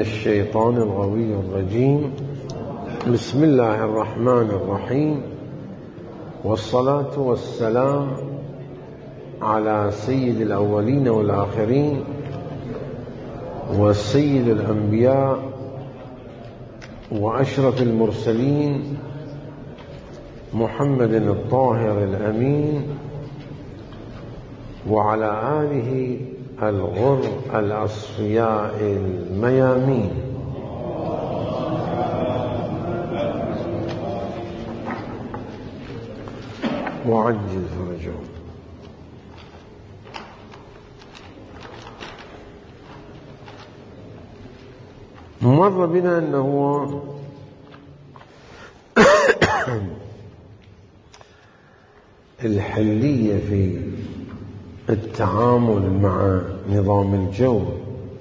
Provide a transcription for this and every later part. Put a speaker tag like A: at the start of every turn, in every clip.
A: الشيطان الغوي الرجيم. بسم الله الرحمن الرحيم، والصلاة والسلام على سيد الأولين والآخرين وسيد الأنبياء وأشرف المرسلين محمد الطاهر الأمين وعلى آله الغر الأصفياء الميامين. وعجل فرجهم. مر بنا أنه الحلية في التعامل مع نظام الجور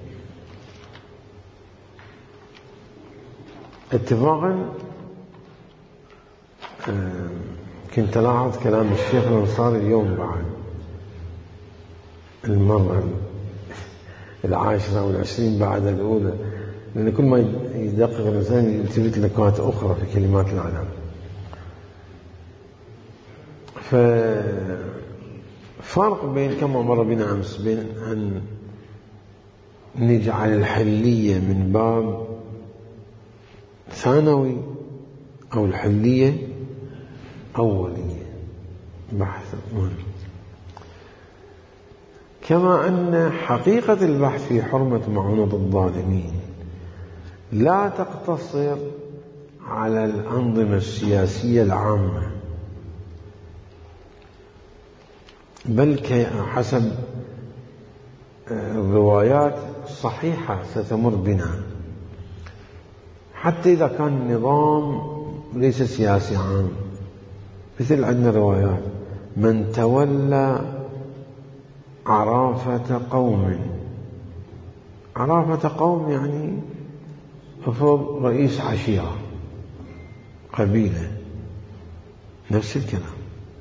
A: اتفاقا. كنت ألاحظ كلام الشيخ الأنصاري اليوم بعد المرة 10 أو 20 بعد الأولى، لأن كل ما يدقق الإنسان يلتفت لنكات أخرى في كلمات العلم. ففرق بين كما مر بنا أمس بين أن نجعل الحلية من باب ثانوي أو الحلية أولية بحث مهم، كما أن حقيقة البحث في حرمة معونة الظالمين لا تقتصر على الأنظمة السياسية العامة، بل حسب الروايات الصحيحة ستمر بنا، حتى إذا كان النظام ليس سياسي عام. مثل عندنا روايات: من تولى عرافة قوم. عرافة قوم يعني افرض رئيس عشيرة قبيلة، نفس الكلام.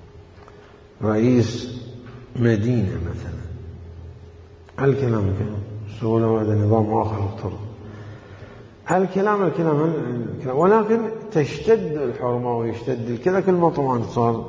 A: رئيس مدينة مثلا، الكلام سهولة، هذا نظام آخر افترض. الكلام ولكن تشتد الحرمة ويشتد الكذا كل ما طبعا صار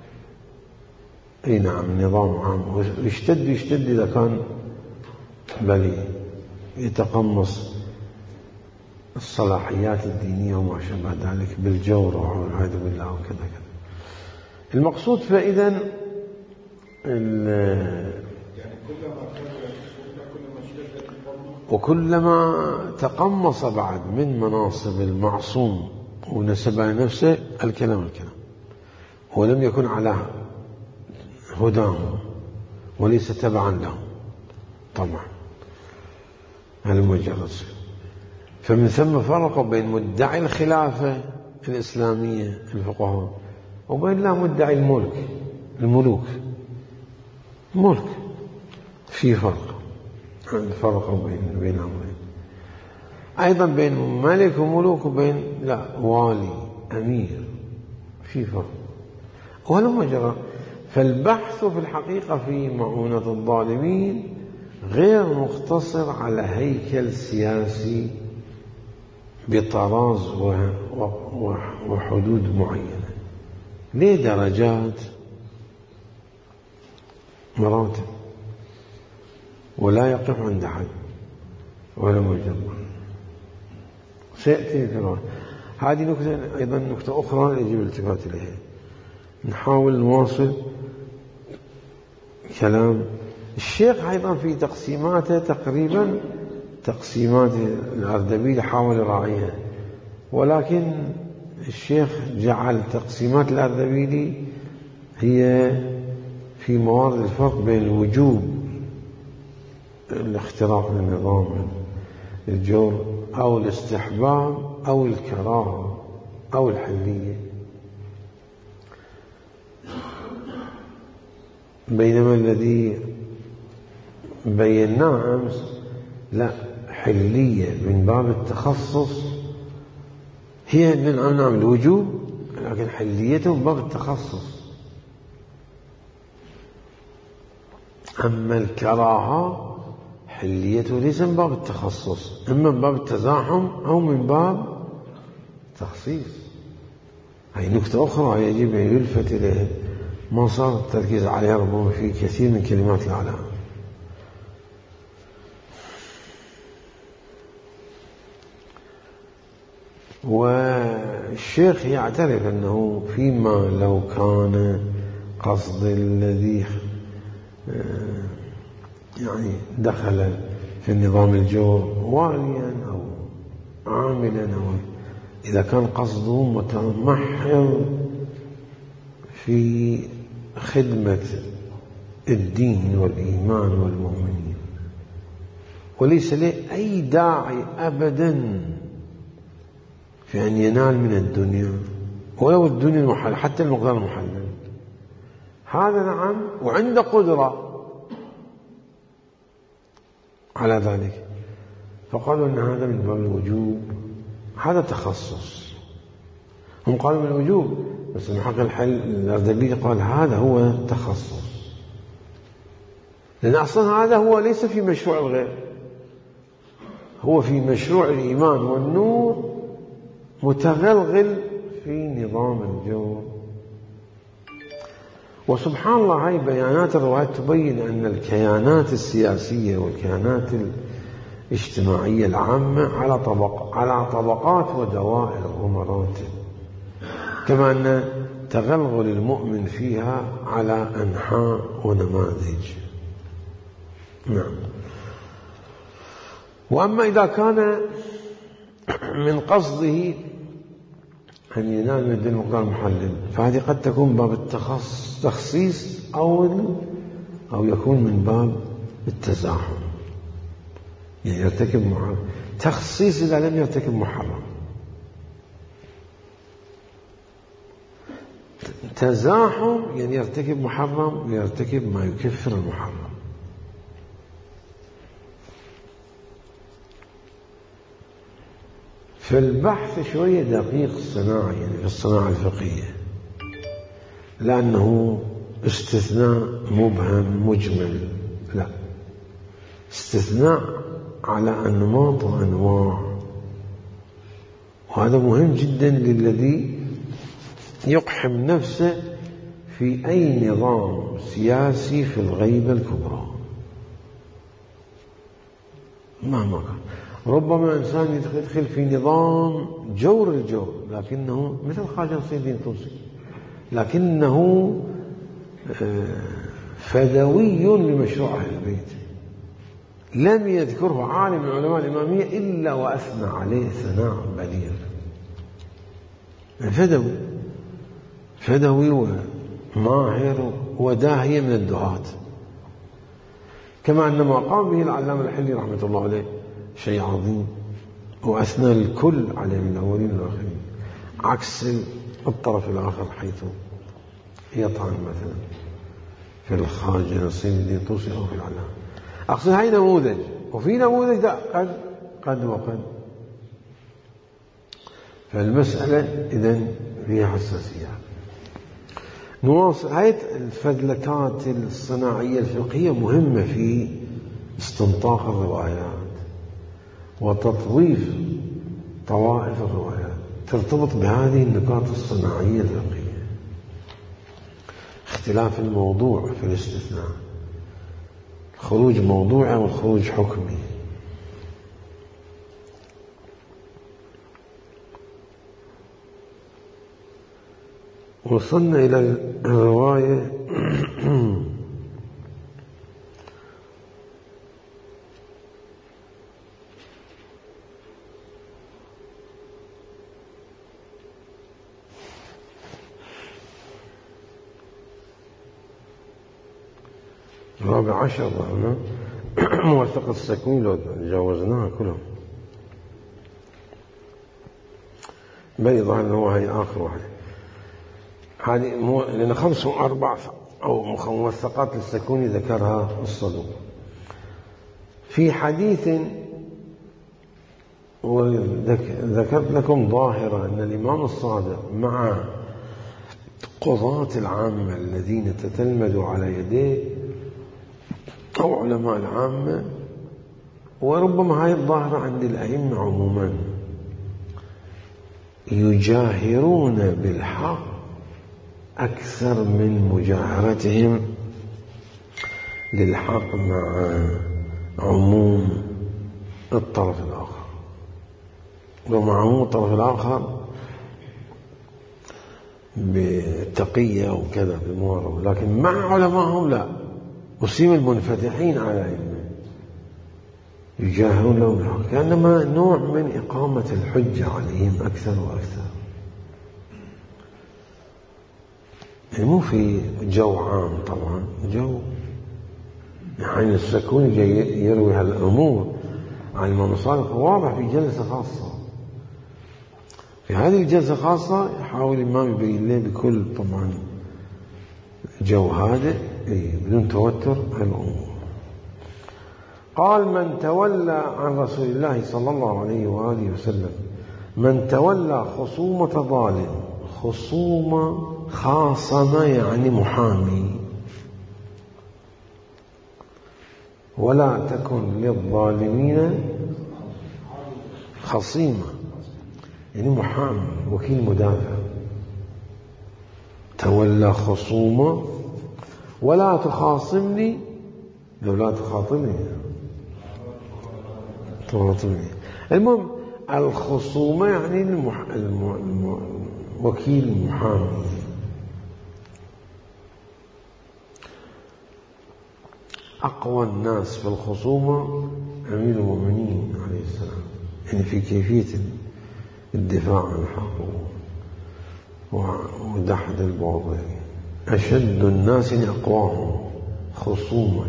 A: اي نعم نظام عام، يشتد إذا كان بلي يتقمص الصلاحيات الدينية وما شابه ذلك بالجور والعياذ بالله وكذا كذا. المقصود فإذا وكلما تقمص بعد من مناصب المعصوم ونسبها لنفسه الكلام ولم يكن على هداهم وليس تبعا لهم طبعا المجرد. فمن ثم فرقوا بين مدعي الخلافة الإسلامية الفقهاء وبين لا مدعي الملوك في فرق بين أمرين. أيضا بين ملك وملوك وبين لا والي أمير في فرق ولا مجرى. فالبحث في الحقيقة في معونة الظالمين غير مقتصر على هيكل سياسي بطراز وحدود معينة، ليه درجات مراتب ولا يقف عند حد ولا مجرد. سيأتي كلام. هذه نكتة أيضا نكتة أخرى يجب الالتفات إليها. نحاول نواصل كلام الشيخ أيضا في تقسيماته، تقريبا تقسيمات الأردبيل حاول يراعيها، ولكن الشيخ جعل تقسيمات الأردبيلي هي في موارد الفرق بين الوجوب الاختراق للنظام الجور أو الاستحباب أو الكراهة أو الحلية، بينما الذي بيناه أمس لا، حلية من باب التخصص هي نعم الوجوب، لكن حليته من باب التخصص. أما الكراهة حليته ليس من باب التخصص، إما من باب التزاحم أو من باب تخصيص. هذه نكتة أخرى يجب أن يلفت إليها، ما صار التركيز عليها ربما في كثير من كلمات الإعلام. والشيخ يعترف أنه فيما لو كان قصد الذي يعني دخل في النظام الجور واليا أو عاملا، أو إذا كان قصده متمحض في خدمة الدين والإيمان والمؤمنين، وليس له أي داعي أبدا في أن ينال من الدنيا ولو الدنيا المحلل حتى المقدار المحلل، هذا نعم وعنده قدرة على ذلك، فقالوا أن هذا من باب الوجوب، هذا تخصص. هم قالوا من الوجوب، بس المحقق الحل الأردبيلي قال هذا هو التخصص، لأن أصلا هذا هو ليس في مشروع الغير، هو في مشروع الإيمان والنور متغلغل في نظام الجور. وسبحان الله هاي بيانات الروايات تبين أن الكيانات السياسية والكيانات الاجتماعية العامة على طبقات ودوائر ومراتب، كما أن تغلغل المؤمن فيها على أنحاء ونماذج. نعم. وأما إذا كان من قصده أن ينال من الدين المقدار المحلل، فهذه قد تكون باب التخصيص أو يكون من باب التزاحم، يعني يرتكب محرم. تخصيص إذا لم يرتكب محرم، تزاحم يعني يرتكب محرم ويرتكب ما يكفر المحرم. في البحث شوية دقيق الصناعة، يعني في الصناعة الفقهية، لأنه استثناء مبهم مجمل، لا، استثناء على أنماط وأنواع، وهذا مهم جدا للذي يقحم نفسه في أي نظام سياسي في الغيبة الكبرى مهما كان. ربما إنسان يدخل في نظام جور الجور، لكنه مثل خواجة نصير الدين الطوسي، لكنه فدوي لمشروع أهل البيت، لم يذكره عالم من علماء الإمامية إلا وأثنى عليه ثناء بليغ. فدوي وماهر وداهية من الدعاة، كما أن ما قام به العلامة الحلي رحمة الله عليه شيء عظيم، وأثنى الكل عليه من الأولين والآخرين، عكس الطرف الآخر حيث يطعن مثلا في الخواجة نصير الدين الطوسي أو في العلامة. أقصد هاي نموذج، وفي نموذج قد وقد. فالمسألة إذن فيها حساسية. نواصل. هاي الفذلكات الصناعية الفقهية مهمة في استنطاق الروايات وتطويف طوائف الروايات، ترتبط بهذه النقاط الصناعية الفقهية. اختلاف الموضوع في الاستثناء، الخروج موضوعي والخروج حكمي. وصلنا إلى الرواية الرابع عشر، موثقة السكون لو جاوزناها كلهم، بيضا أنه هي آخر واحد. هذه لأن 5 و4 أو موثقات للسكون ذكرها الصدوق في حديث. وذكرت لكم ظاهرة أن الإمام الصادق مع قضاة العامة الذين تتلمذوا على يديه أو علماء العامة وربما هاي الظاهرة عند الأئمة عموما، يجاهرون بالحق أكثر من مجاهرتهم للحق مع عموم الطرف الآخر، ومع عموم الطرف الآخر بتقية وكذا بموارد، لكن مع علمائهم لا، وسيم المنفتحين على علمه يجاهرون لهم بالحق، كأنما نوع من إقامة الحجة عليهم أكثر وأكثر. يعني مو في جو عام طبعا، جو يعني السكون يروي هالأمور عن الإمام الصادق واضح في جلسة خاصة. في هذه الجلسة خاصة يحاول الإمام يبين له بكل طبعا جو هادئ بدون توتر الأمور. قال: من تولى عن رسول الله صلى الله عليه وآله وسلم، من تولى خصومة ظالم، خصومة خاصمة يعني محامي، ولا تكن للظالمين خصيمة يعني محامي وكيل مدافع، تولى خصومة ولا تخاصمني، لو لا تخاطبني المهم الخصومة يعني وكيل محامي. أقوى الناس في الخصومة أمير المؤمنين عليه السلام، يعني في كيفية الدفاع عن حقه ودحض الباطل. أشد الناس أقواهم خصومة،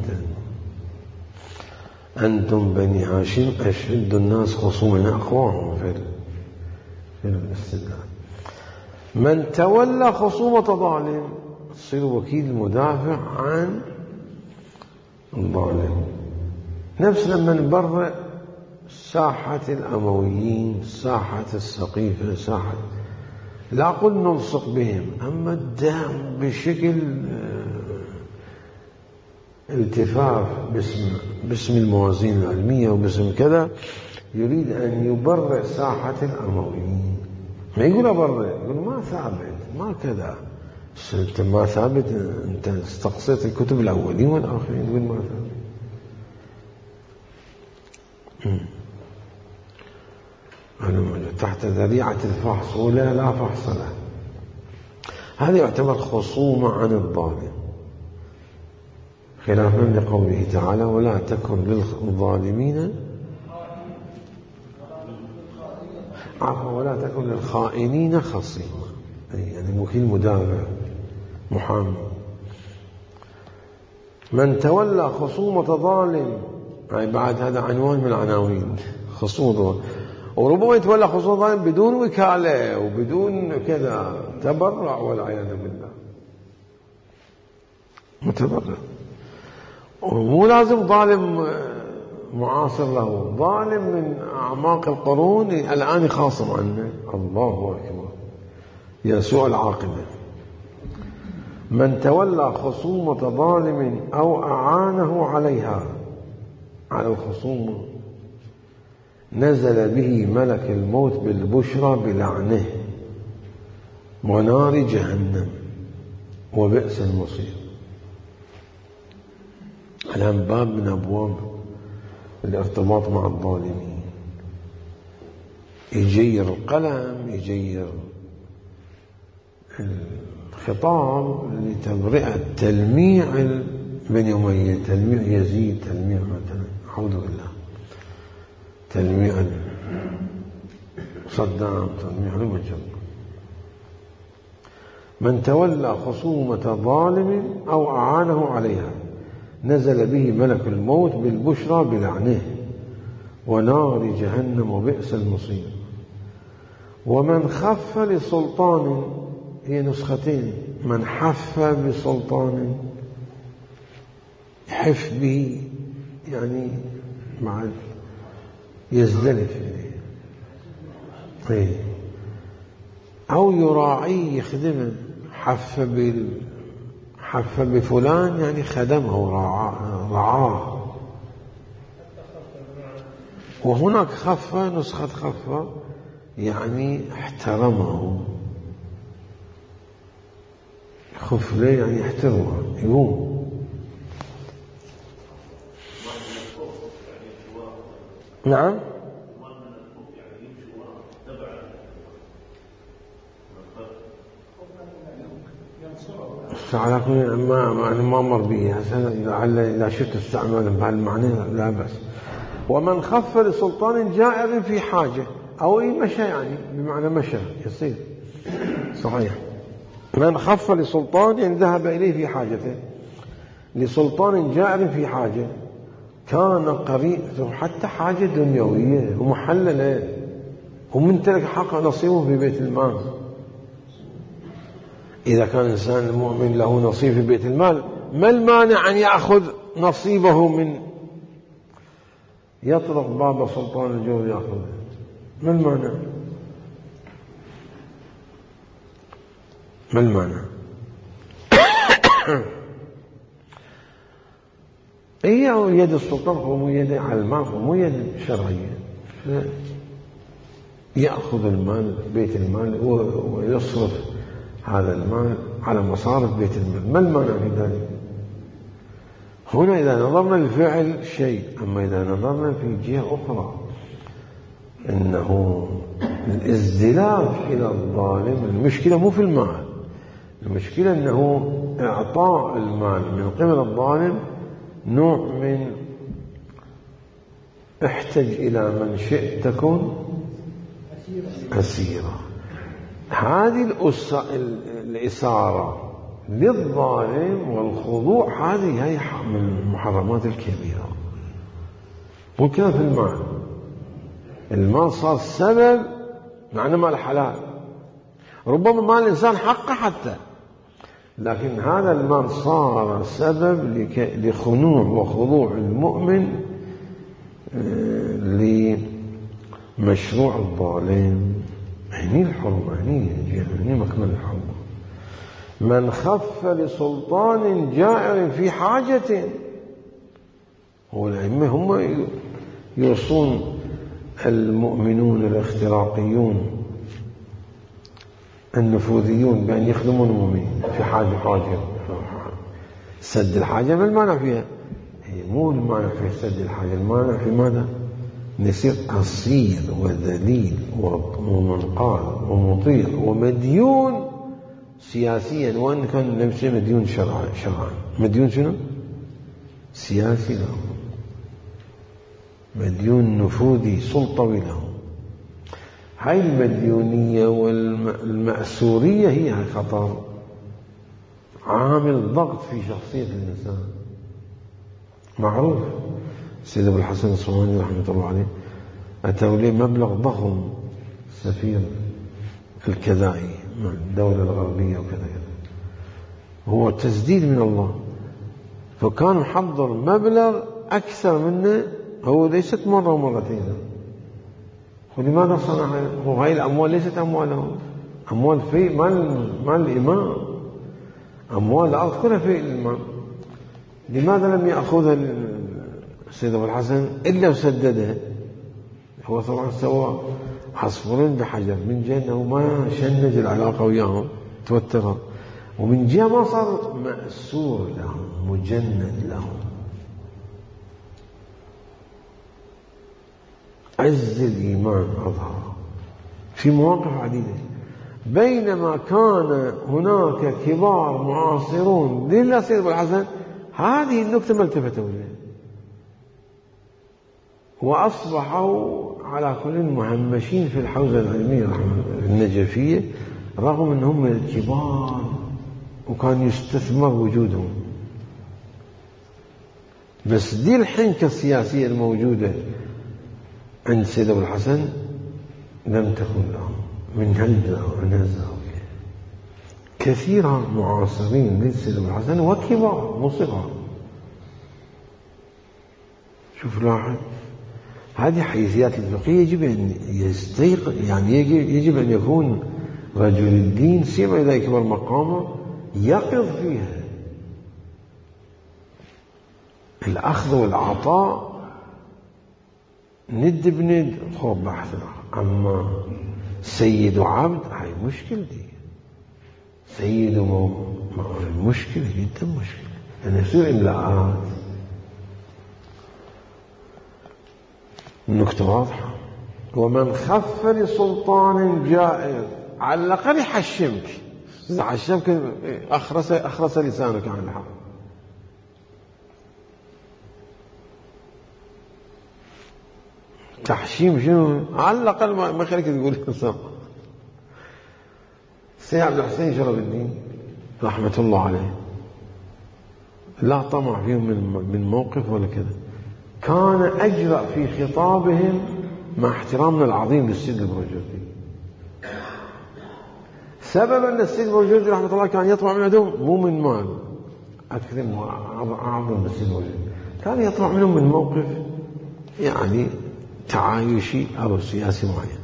A: أنتم بني هاشم أشد الناس خصومة أقواهم في الاستدلال. من تولى خصومة ظالم تصير وكيل مدافع عن الظالم. نفس لما نبرئ ساحة الأمويين، ساحة السقيفة، ساحة لا أقول نلصق بهم، أما الدعم بشكل التفاف باسم الموازين العلمية وباسم كذا، يريد أن يبرئ ساحة الأمويين. ما يقول أبرئ، يقول ما ثابت، ما كذا، أنت ما ثابت، أنت استقصيت الكتب الأولين والآخرين، يقول ما ثابت. تحت ذريعة الفحص ولا لا فحص له، هذا يعتبر خصومة عن الظالم، خلافا لقوله تعالى: ولا تكن للظالمين ولا تكن للخائنين خصيما، يعني وكيل مدافع محامي. من تولى خصومة ظالم، يعني بعد هذا عنوان من العناوين، خصومة، وربما يتولى خصومة ظالم بدون وكالة وبدون كذا، تبرع والعياذ بالله، متبرع، ومو لازم ظالم معاصر له، ظالم من أعماق القرون الآن يخاصم عنه. الله أكبر، يا سوء العاقبة. من تولى خصومة ظالم أو أعانه عليها، على الخصومة، نزل به ملك الموت بالبشرى بلعنه ونار جهنم وبئس المصير. الآن باب من أبواب الارتباط مع الظالمين، يجير القلم، يجير الخطاب لتبرئة تلميع بني أمية، تلميع يزيد، تلميع مثلا أعوذ بالله، تلميع صدام، تلميع المجد. من تولى خصومة ظالم أو أعانه عليها نزل به ملك الموت بالبشرى بلعنه ونار جهنم وبئس المصير. ومن خف لسلطان، هي نسختين، من حف بسلطان، يحف به يعني مع يزدلف إليه، أو يراعيه يخدمه، حف بفلان يعني خدمه رعاه. وهناك خفة، نسخة خفة يعني احترمه، خف ليه يعني يحترمه يقوم. نعم على كل ما مر به لعل إذا شئت استعماله بهالمعنى لا بأس. ومن خف لسلطان جائر في حاجة أو مشى، يعني بمعنى مشى يصير صحيح. من خف لسلطان يعني ذهب إليه في حاجته، لسلطان جائر في حاجة كان قريب، حتى حاجة دنيوية ومحللة، وممتلك حق نصيبه في بيت المال. إذا كان الإنسان المؤمن له نصيب في بيت المال، ما المانع أن يأخذ نصيبه من يطرق باب سلطان الجور يأخذه؟ ما المانع؟ ما المانع؟ هي يد السلطان هو مو يد على المال، هو مو يد شرعية، يأخذ المال بيت المال ويصرف هذا المال على مصارف بيت المال. ما المانع في ذلك؟ هنا إذا نظرنا للفعل شيء، أما إذا نظرنا في جهة أخرى إنه الازدلاف إلى الظالم، المشكلة مو في المال، المشكلة أنه إعطاء المال من قبل الظالم نوع من احتج إلى من شئت تكن أسيرا. هذه الإسارة للظالم والخضوع هذه هي من المحرمات الكبيرة. ممكن في المال، المال صار سبب، معنى مال حلال، ربما مال الإنسان حقه حتى، لكن هذا المال صار سبب لخنوع وخضوع المؤمن لمشروع الظالم. هني الحرمة، هني مكمن الحرمة. من خف لسلطان جائر في حاجة، هو الأئمة هم يوصون المؤمنون الاختراقيون النفوذيون بأن يخدموا المؤمنين في حاجة سد الحاجة. ما المانع فيها؟ هي مو المانع في سد الحاجة، المانع في ماذا؟ نصير أصيل وذليل ومنقاد ومطيع ومديون سياسيا، وأن كان نفسه مديون شرعا. مديون شنو؟ سياسي له، مديون نفوذي سلطوي له. هاي المديونية والمأسورية هي خطر، عامل ضغط في شخصية الإنسان. معروف سيد أبو الحسن الصومالي رحمة الله عليه أتوا لي مبلغ ضخم، سفير الكذائي مع الدولة الغربية وكذا كذا، هو تسديد من الله، فكان محضر مبلغ أكثر منه، هو ليست مرة ومرتين. ولماذا صنع؟ وهي الأموال ليست أمواله، أموال في مال الإمام، أموال الأرض كلها في الإمام. لماذا لم يأخذها السيد أبو الحسن إلا وسددها؟ هو طبعا سوى عصفورين بحجر، من جهة أنه ما شنج العلاقة وياهم توترها، ومن جهة ما صار مأسور لهم مجند لهم. عز الإيمان أظهر في مواقف عديدة، بينما كان هناك كبار معاصرون للسيد أبو الحسن هذه النكتة ما التفتوا إليها، وأصبحوا على كل مهمشين في الحوزة العلمية النجفية، رغم أنهم من الكبار وكان يستثمر وجودهم. بس دي الحنكة السياسية الموجودة عند سيد أبو الحسن لم تكن لهم من هالزاوية. كثيرا معاصرين لسيد أبو الحسن وكبار مو صغار. شوف لاحظ، هذه حيثيات الفقهية يجب أن يستيقظ، يعني يجب أن يكون رجل الدين سيما إذا كبر مقامه يقظ فيها. الأخذ والعطاء ند بند خوب بحث أما سيد وعبد هاي مشكلة دي. سيد مشكلة جدا مشكلة، يعني يصير إملاءات. النكتة واضحة. ومن خف لسلطان جائر، على الأقل يحشمك، إذا حشمك أخرس لسانك عن الحق. تحشيم شنو؟ على الأقل ما خليك تقول الصح. سيد عبد الحسين شرف الدين رحمة الله عليه لا طمع فيهم من موقف ولا كذا، كان أجرأ في خطابهم مع احترامنا العظيم للسيد البروجردي. سبب أن السيد البروجردي رحمة الله كان يطمع من عندهم مو من مال أكثر أعظم من السيد البروجردي، كان يطمع منهم من موقف يعني تعايشي أو سياسي معين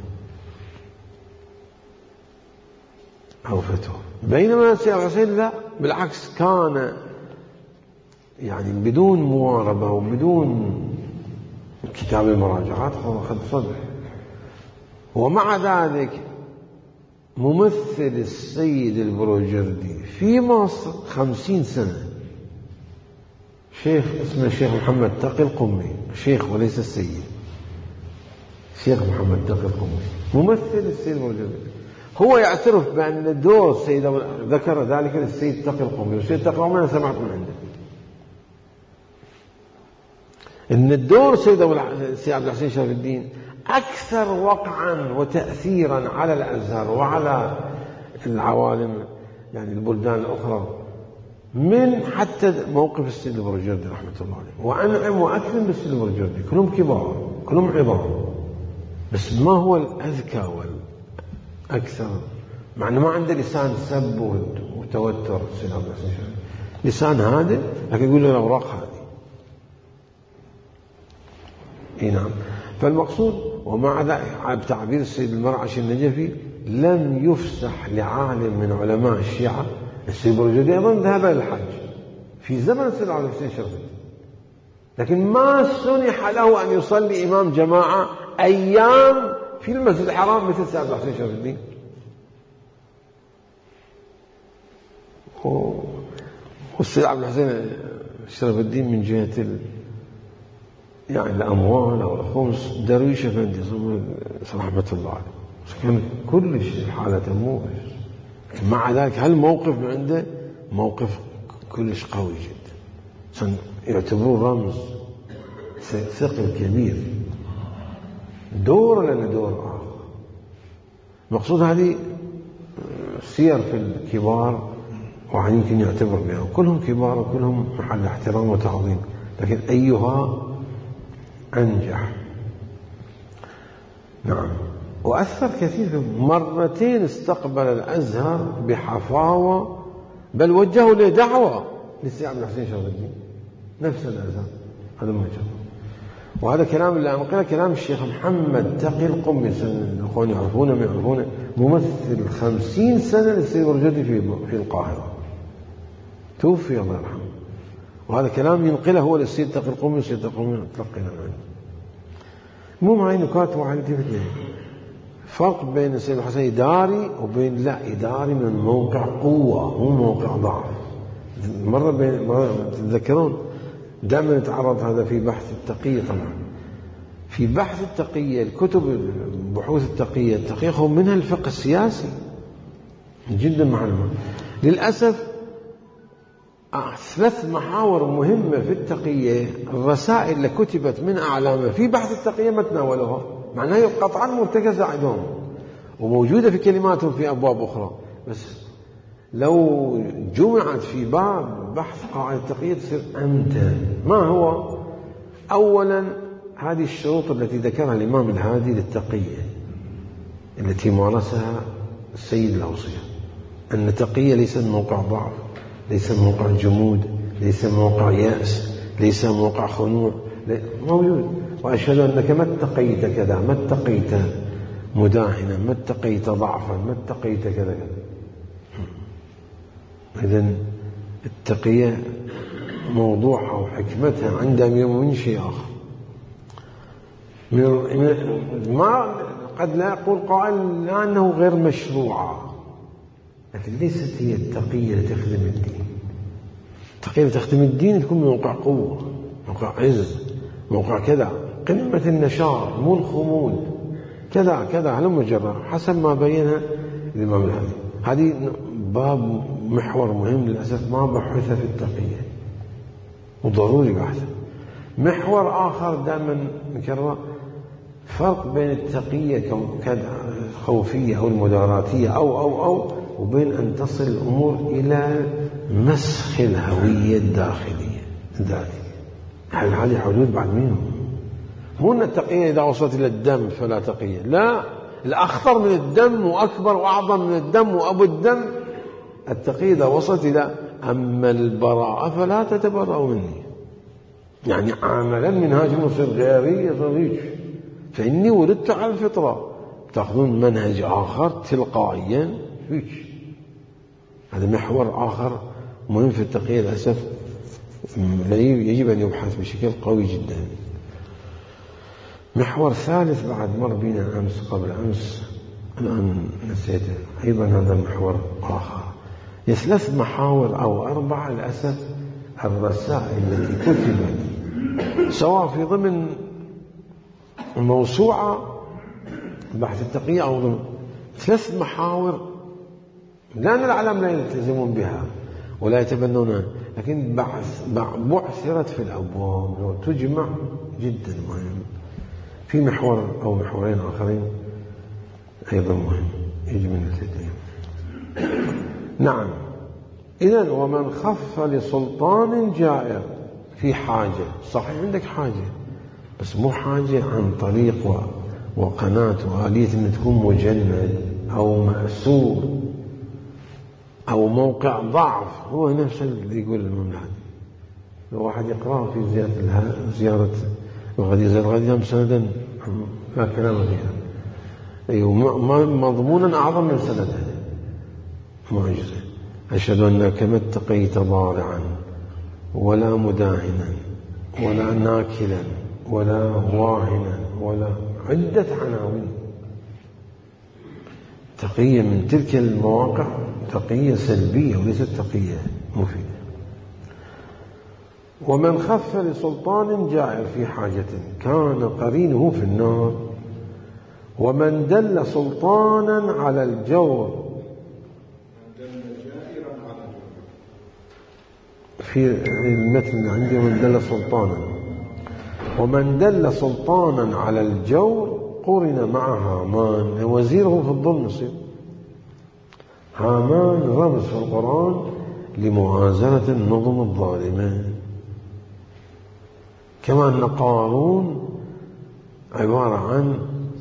A: أو فتوى. بينما السيد الحسين لا، بالعكس كان يعني بدون مواربة وبدون كتاب المراجعات خذ صدر. ومع ذلك ممثل السيد البروجردي في مصر 50 سنة، شيخ اسمه الشيخ محمد تقي القمي، شيخ وليس السيد، الشيخ محمد تقي القمي ممثل السيد البروجردي. هو يعترف بأن دور السيد، ذكر ذلك للسيد تقي القمي، والسيد تقي القمي أنا سمعت من عنده إن الدور السيد عبد الحسين شرف الدين أكثر وقعا وتأثيرا على الأزهر وعلى العوالم يعني البلدان الأخرى من حتى موقف السيد البروجردي رحمة الله عليه. وأنعم وأكرم بالسيد البروجردي، كلهم كبار كلهم عظام، بس ما هو الأذكى والأكثر، مع أنه ما عنده لسان سب وتوتر السيد عبد الحسين شرف، لسان هادئ لكن يقول له الأوراق هذه. نعم. فالمقصود ومع ذلك بتعبير السيد المرعشي النجفي لم يفسح لعالم من علماء الشيعة. السيد البروجردي أيضا ذهب للحج في زمن السيد عبد الحسين شرف الدين، لكن ما سنح له أن يصلي إمام جماعة أيام في المسجد الحرام مثل السيد عبد الحسين شرف الدين. والسيد عبد الحسين شرف الدين من جهة يعني الأموال أو الخمس درويش أفندي رحمة الله عليه، كان كل شيء حالة موقف. مع ذلك هالموقف من عنده موقف كلش قوي جدا، يعتبروه رمز ثقل كبير، دور لنا دور آخر. المقصود هذه سير في الكبار وعن يمكن يعتبر بها، كلهم كبار وكلهم محل احترام وتعظيم، لكن أيها أنجح. نعم. وأثر كثير، مرتين استقبل الأزهر بحفاوة، بل وجهوا له دعوة للسيد عبد الحسين شرف الدين نفس الأزهر هذا ما جاء. وهذا كلام اللي أنقله كلام الشيخ محمد تقي القمي، الأخوان يعرفونه ما يعرفونه، ممثل 50 سنة للسيد البروجردي في القاهرة، توفي الله يرحمه. وهذا كلام ينقله هو للسيد تقي القمي، والسيد تقي القمي تلقينا عنه. مو معي نكات واحدة في اثنين، فرق بين السيد الحسين إداري وبين لا إداري من موقع قوة مو موقع ضعف. مرة تتذكرون دائما يتعرض هذا في بحث التقية. طبعا في بحث التقية الكتب بحوث التقية هو منها الفقه السياسي جدا معلومة. للأسف 3 محاور مهمة في التقية، الرسائل اللي كتبت من أعلامها في بحث التقية ما تناولوها، معناها قطعا مرتكزة عندهم وموجودة في كلماتهم في أبواب أخرى، بس لو جمعت في باب بحث قواعد التقية تصير أمتع. ما هو؟ أولا هذه الشروط التي ذكرها الإمام الهادي للتقية التي مارسها السيد الأوصية، أن التقية ليست موقع ضعف، ليس موقع جمود، ليس موقع يأس، ليس موقع خنوع، موجود. وأشهد أنك ما اتقيت كذا، ما اتقيت مداهنا، ما اتقيت ضعفا، ما اتقيت كذا كذا. إذن التقية موضوعها وحكمتها عند أمير من شيء آخر. ما قد لا يقول قائل لأنه غير مشروعة، لكن ليست هي التقية لتخدم الدين. التقية لتخدم الدين تكون موقع قوة، موقع عز، موقع كذا، قمة النشاط، مو الخمول، كذا كذا على مجرد حسب ما بينها الإمام الهادي. هذه باب محور مهم للأسف ما بحث في التقية، وضروري بحثه. محور آخر دائما نكرر، فرق بين التقية كخوفية أو المداراتية أو وبين أن تصل الأمور إلى مسخ الهوية الداخلية الذاتية. هذه حدود بعد منهم. مو أن التقية إذا وصلت إلى الدم فلا تقية، لا، الأخطر من الدم وأكبر وأعظم من الدم وأبو الدم التقية إذا وصلت إلى أما البراءة فلا تتبرأوا مني، يعني عملا منهاج مصير غيري يضيج، فإني ولدت على الفطرة، تأخذون منهج آخر تلقائيا فيك. هذا محور آخر مهم في التقية للأسف يجب أن يبحث بشكل قوي جدا. محور ثالث بعد مر بنا أمس قبل أمس الآن نسيته أيضا، هذا محور آخر. 3 محاور أو 4 للأسف الرسائل التي كتبت سواء في ضمن موسوعة بحث التقية أو ضمن 3 محاور، لأن العالم لا يلتزمون بها ولا يتبنونها، لكن بعثرت في الأبواب تجمع جدا مهم. في محور أو محورين آخرين أيضا مهم يجب أن نلتزم. نعم، إذن ومن خف لسلطان جائر في حاجة، صحيح عندك حاجة بس مو حاجة عن طريق وقناة وآلية أن تكون مجند أو مأسور أو موقع ضعف. هو نفس اللي يقول المملحة، لو واحد يقرأ في زيارة الغدير مسندا لا كلام فيها، أيوه مضمونا أعظم من سنده معجزة. أشهد أنك ما اتقيت ضارعا ولا مداهنا ولا ناكلا ولا واهنا ولا عدة عناوين. تقية من تلك المواقع تقية سلبية وليست تقية مفيدة. ومن خف لسلطان جائر في حاجة كان قرينه في النار، ومن دل سلطانا على الجور في المثل عندي من دل سلطانا، ومن دل سلطانا على الجور قرن مع هامان وزيره في الظلم يصير. هامان رمز في القرآن لمؤازرة النظم الظالمة، كما أن قارون عبارة عن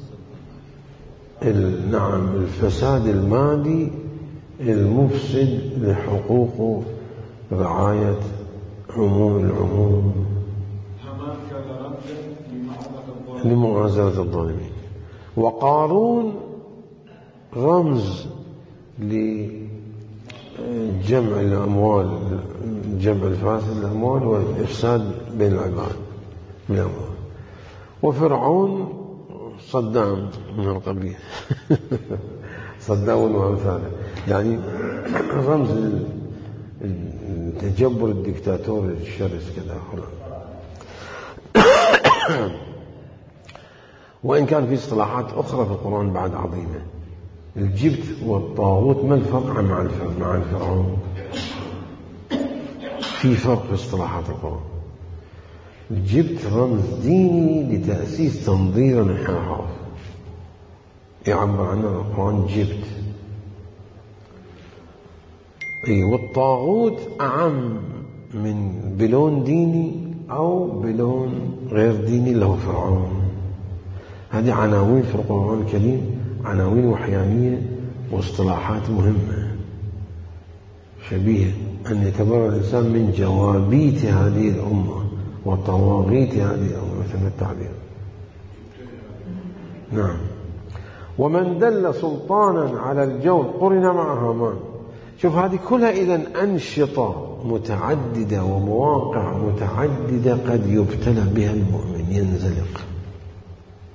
A: الفساد المادي المفسد لحقوق رعاية عموم العموم لمؤازرة الظالمين. وقارون رمز لجمع الأموال، جمع الفاسد الأموال والإفساد بين العباد بالأموال. وفرعون صدام من القبيل صدام وأمثاله، يعني رمز التجبر الدكتاتوري الشرس كذا. وإن كان في اصطلاحات أخرى في القرآن بعد عظيمة. الجبت والطاغوت ما الفرق مع الفرعون؟ في فرق في اصطلاحات القرآن. الجبت رمز ديني لتأسيس تنظير انحراف يعبر عنه القرآن جبت. والطاغوت أعم من بلون ديني أو بلون غير ديني له فرعون. هذه عناوين في القرآن الكريم، عناوين وحيانية واصطلاحات مهمة شبيه أن يتبرأ الإنسان من جوابيت هذه الأمة وطواغيت هذه الأمة مثل التعبير. نعم. ومن دل سلطانا على الجور قرن مع هامان. شوف هذه كلها إذن أنشطة متعددة ومواقع متعددة قد يبتلى بها المؤمن ينزلق.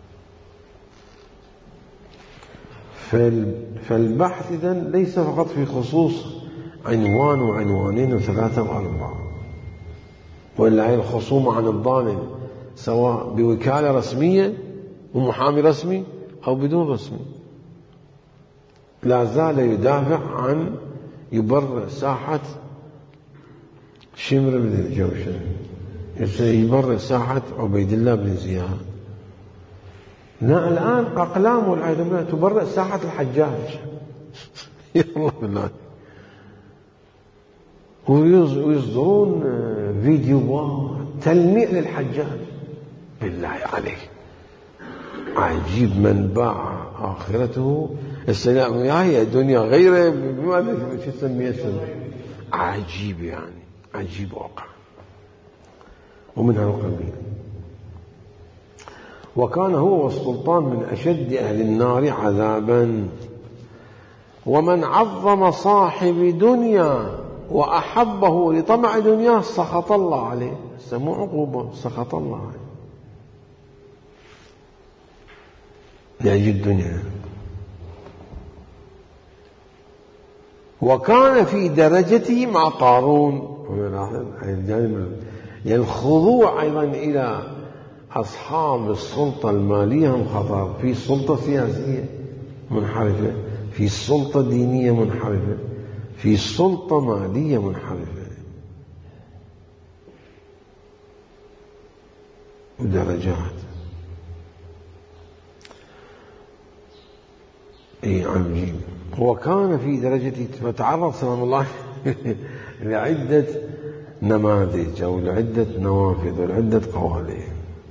A: فالبحث إذن ليس فقط في خصوص عنوان وعنوانين وثلاثة وأربعة، وإلا هي الخصومة عن الظالم سواء بوكالة رسمية ومحامي رسمي أو بدون رسمي، لا زال يدافع عن يبرئ ساحة شمر بن الجوشن، يبرئ ساحة عبيد الله بن زياد. لا الآن أقلام والعياذ بالله تبرئ ساحة الحجاج يا الله بالله، ويصدرون فيديوهات تلميع للحجاج. بالله عليك عجيب، من باع آخرته السلام هي الدنيا غيره بماذا شو تسميه عجيب، يعني عجيب واقع. ومن هذا القبيل. وكان هو والسلطان من أشد أهل النار عذابا. ومن عظم صاحب دنيا وأحبه لطمع دنياه سخط الله عليه، سمو عقوبة، سخط الله عليه لأجل الدنيا. وكان في درجته مع قارون، يعني الخضوع أيضا إلى أصحاب السلطة المالية هم خطر. في سلطة سياسية منحرفة، في سلطة دينية منحرفة، في سلطة مالية منحرفة، ودرجات. عجيب. وكان في درجته، فتعرض سلام الله لعدة نماذج أو لعدة نوافذ ولعدة قوالب.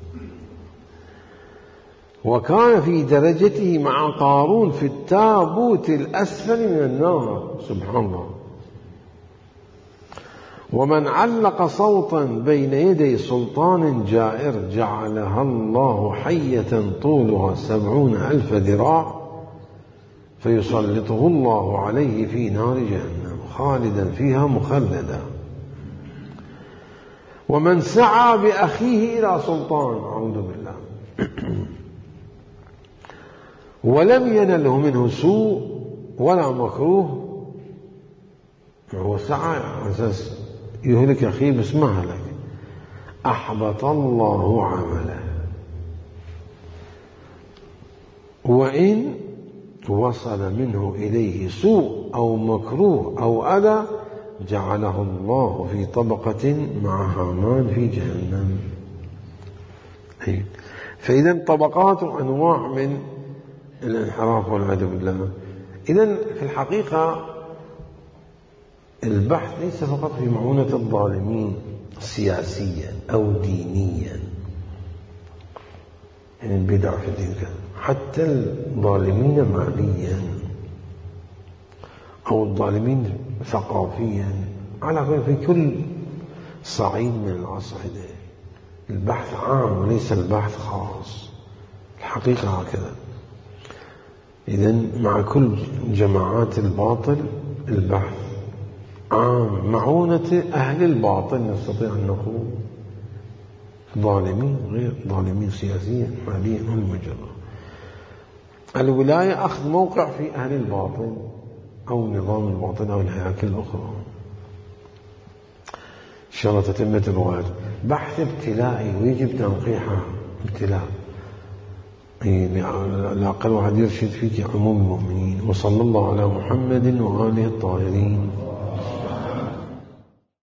A: وكان في درجته مع قارون في التابوت الأسفل من النار، سبحان الله. ومن علق صوتا بين يدي سلطان جائر جعلها الله حية طولها 70,000 ذراع فيسلطه الله عليه في نار جهنم خالدا فيها مخلدا. ومن سعى بأخيه إلى سلطان، أعوذ بالله، ولم ينله منه سوء ولا مكروه، هو سعى على أساس يهلك أخيه بس ما هلك، أحبط الله عمله. وإن وصل منه إليه سوء أو مكروه أو أذى جعله الله في طبقة مع هامان في جهنم. فإذا طبقات وأنواع من الانحراف والعياذ بالله. إذن في الحقيقة البحث ليس فقط في معونة الظالمين سياسيا أو دينيا، يعني البدع في الدين، حتى الظالمين ماليا أو الظالمين ثقافيا، على في كل صعيد من الأصعدة البحث عام وليس البحث خاص، الحقيقة هكذا. إذن مع كل جماعات الباطل البحث عام، معونة أهل الباطل نستطيع أن نقول ظالمين غير ظالمين سياسيا ماليا والمجرى. الولاية أخذ موقع في أهل الباطل أو نظام الباطل أو الهياكل الأخرى. إن شاء الله تتمة الغاية. بحث ابتلائي ويجب تنقيحه، ابتلاء لا أقل واحد يرشد فيك عموم المؤمنين. وصلى الله على محمد وآله الطاهرين.